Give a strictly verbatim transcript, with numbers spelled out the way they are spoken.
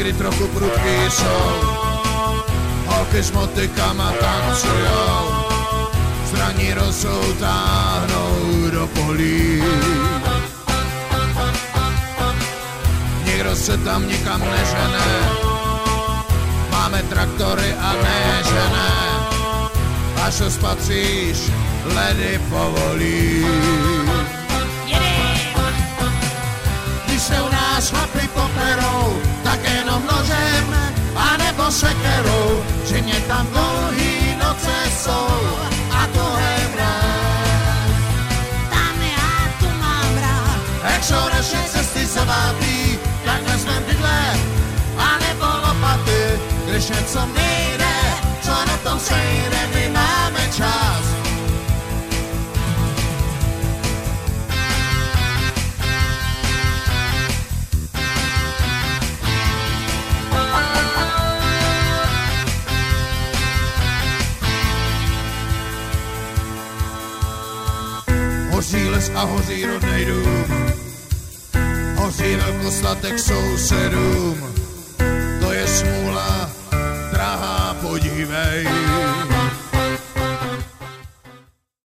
někdy trochu prudký jsou, holky s motykama tancujou, zraní rosou táhnou do polí. Nikdo se tam nikam nežene, máme traktory a nežené, až to spatříš, ledy povolí. Když se u nás chlapi poperou, tak jenom nožem a nebo sekerou, že mě tam dlouhý noce jsou a to je mráz. Tam já tu mám rád. Jak jsou naše cesty zavátý, tak vezmem bydle a nebo lopaty, když něco nejde, co na tom sejde, my máme čas. Hoří les a hoří rodnej dům, hoří velkostatek sousedům, to je smůla, drahá, podívej.